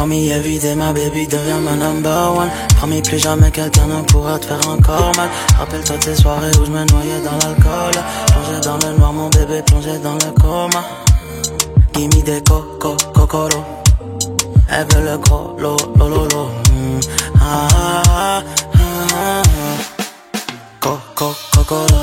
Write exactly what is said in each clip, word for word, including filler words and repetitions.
Call me everyday, ma baby devient ma number one. Promis plus jamais quelqu'un ne pourra te faire encore mal. Rappelle-toi tes soirées où je me noyais dans l'alcool. Plongé dans le noir, mon bébé plongé dans le coma. Gimme des coco, cocolo. Elle veut le gros, lo, lo, lo, lo. Mm. Ah, ah, ah, ah. Coco, cocolo.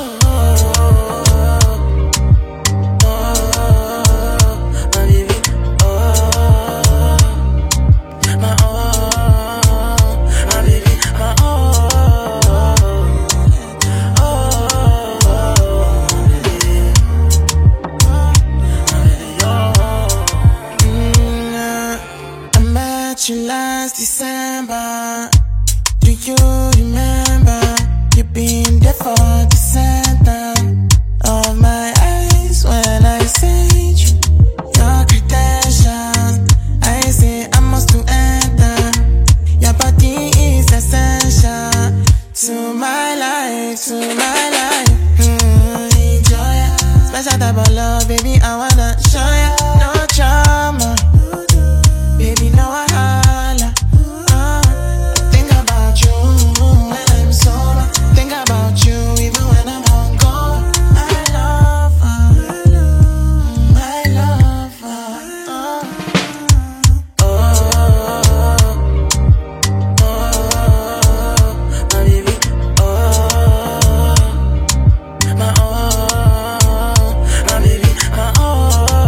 You last December. Do you remember? You been there for the center of my eyes when I said you. Your credentials, I say I must to enter. Your body is essential to my life, to my life. Mm, enjoy it. Special type of love, baby. I wanna show ya. No trauma. Baby, no I holla. uh, Think about you when I'm sober. Think about you even when I'm on go. I love her, I love her. uh. Oh, oh, oh, oh, my baby. Oh, my oh, my baby. My oh.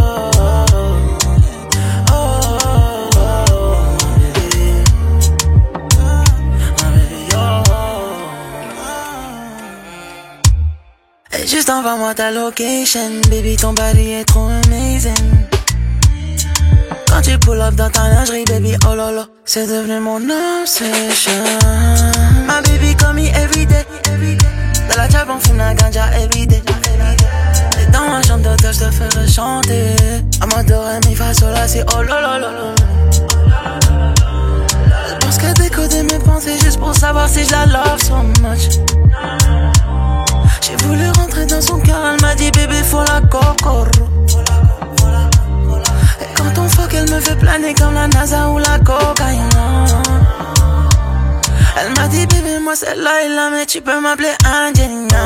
Juste envoie-moi ta location, baby, ton body est trop amazing. Quand tu pull up dans ta lingerie, baby, oh lolo, c'est devenu mon obsession. My baby call me everyday. Dans la job on fume la ganja everyday. Et dans ma chambre d'hôtel, je te ferai chanter. À moi doré, mi fa sol la si, oh lolo lolo. Je pense que décoder mes pensées juste pour savoir si je la love so much. J'ai voulu rentrer dans son cœur, elle m'a dit bébé faut la cocoro. Et quand on fuck elle me fait planer comme la NASA ou la cocaïne. Elle m'a dit bébé moi c'est là et là mais tu peux m'appeler Angelina.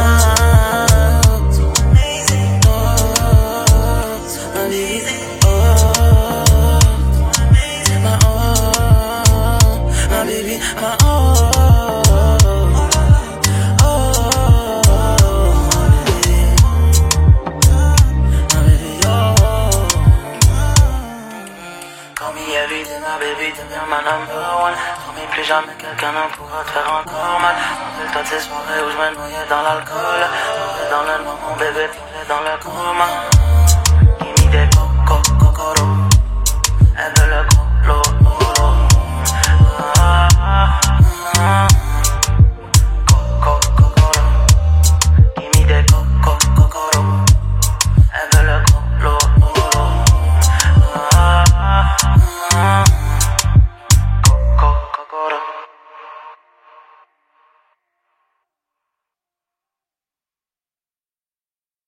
Baby, deviens ma number one. Promis plus jamais quelqu'un ne pourra te faire encore mal. Rappelle-toi de ces soirées où je me noyais dans l'alcool. Plongé dans le noir, mon bébé plongé dans le coma.